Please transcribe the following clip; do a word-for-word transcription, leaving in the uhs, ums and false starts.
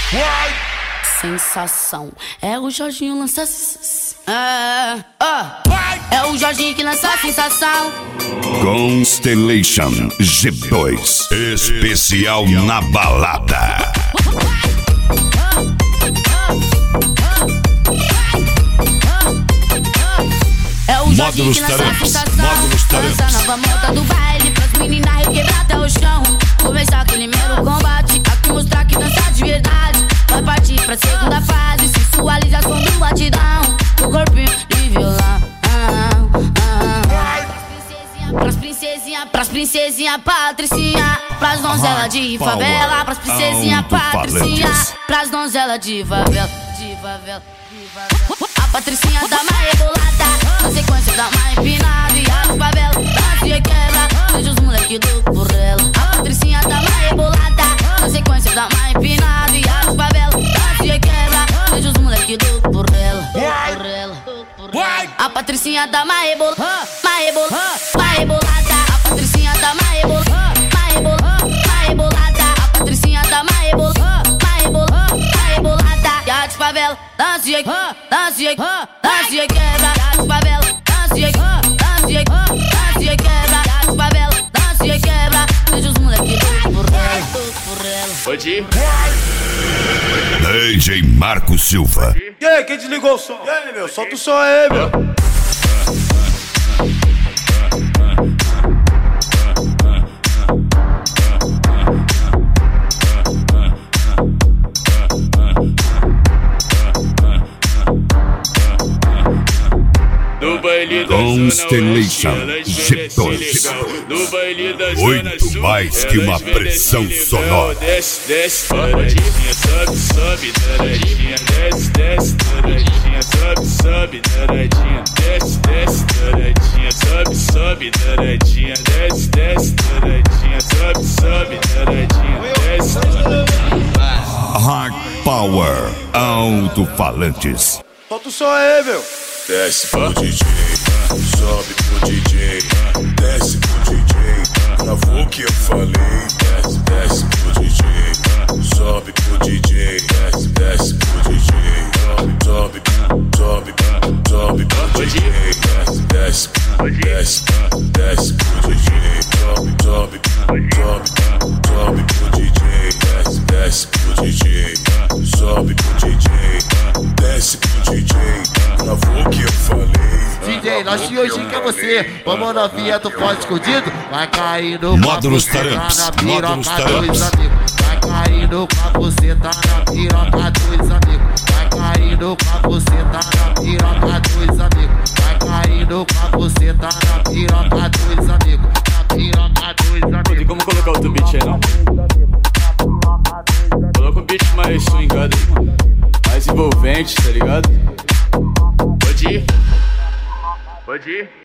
Sensação, é o Jorginho lança. É, é, é o Jorginho que lança a sensação. Constellation G dois especial na balada. É o Jorginho que lança a sensação. Lança a nova moda do baile pras meninas requebrar até o chão. Começar aquele mero combate, aqui mostrar que dança de verdade. Vai partir pra segunda fase, sensualização do batidão. O corpinho de violão. ah, ah. Pras princesinha, pras princesinha patricinha, pras donzela de favela, pras princesinha patricinha, pras donzela de favela, de favela, de favela. A patricinha dá uma rebolada, na sequência dá uma empinada e a favela dança e quebra, deixa os moleque louco por ela. A patricinha dá uma rebolada, na sequência dá uma empinada e a favela dança e quebra, deixa os moleque louco por ela, por ela, por ela. A patricinha dá uma rebolada, uma rebolada, uma rebolada. A patricinha dá uma rebolada, uma rebolada, uma rebolada. A patricinha dá uma rebolada, uma rebolada, uma rebolada. E a de favela dança e dança e dança e quebra. E a de favela dança e dança e dança e quebra. E a de favela dança e quebra, deixa os moleque louco por ela, louco por ela. Pode ir. D J Marco Silva. E aí, quem desligou o som? E aí, meu? Solta o som aí, meu. No baile da Constellation G dois. No baile da Muito mais que uma pressão sonora. Desce, desce, taradinha, sobe, sobe, taradinha, desce, desce, taradinha, sobe, sobe, taradinha, desce, desce, taradinha, sobe, sobe, taradinha, desce, desce, taradinha, sobe, sobe, taradinha, desce. Hard Power Alto-Falantes. Solta o som aí, meu. Desce pro D J, sobe pro D J, desce pro D J, gravou o que eu falei. Desce, desce pro D J, sobe pro D J, desce, desce pro D J, sobe, sobe, sobe pro D J, desce, desce, desce, desce pro D J, sobe, sobe, sobe, sobe pro D J, desce, desce pro D J, sobe pro D J, desce pro D J, gravou o que eu falei. D J, nós de hoje que é você. Vamos novinha do forte escondido. Vai cair no Módulos papo, cê Taramps, tá na Módulos piroca Taramps. dois amigos. Vai cair no papo, você tá na piroca dois amigos. Vai cair no papo, você tá na piroca dois amigos. Vai cair no papo, você tá na piroca dois amigos. Na piroca dois Tem amigos. como colocar outro beat aí, não? Coloca um beat mais swingado aí, mano. Mais envolvente, tá ligado? Pode ir. Pode ir.